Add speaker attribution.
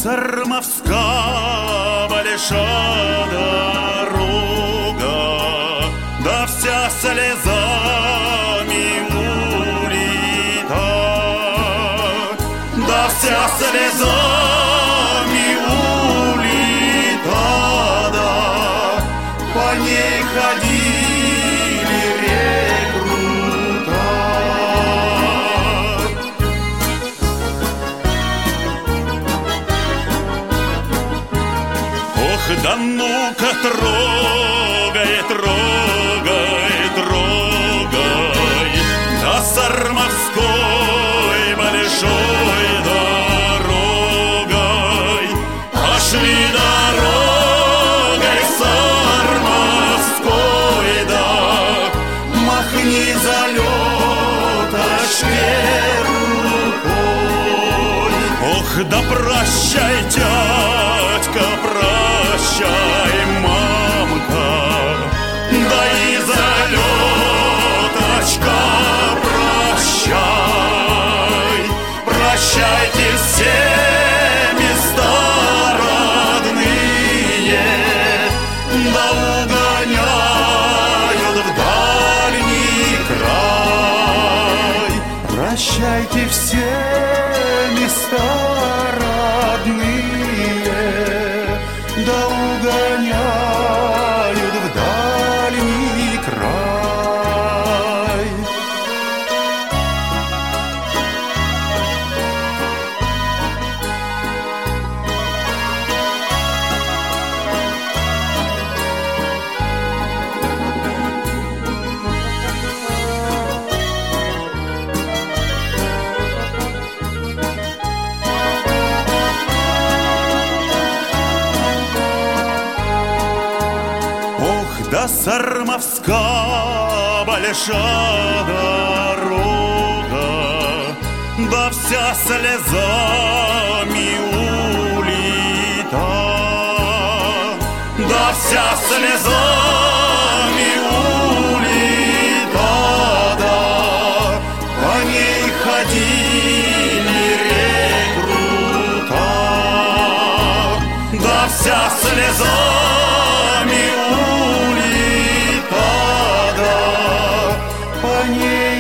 Speaker 1: Сармовска большая дорога, да вся слезами улита, да вся слезами улита, да по ней ходили рекрута. Да ну-ка трогай, трогай, трогай, до Сармовской большой дорогой. Пошли дорогой Сармовской, да махни залеточкой рукой. Ох, да прощай, дядька, прощай, мамка, да и залеточка прощай. Прощайте все места родные, да угоняют в дальний край. Прощайте все места родные, да угоняют в дальний край. Да Сармовска большая дорога, да вся слезами улита, да вся слезами улита, да по ней ходили рекрута, да вся слезами улита, по ней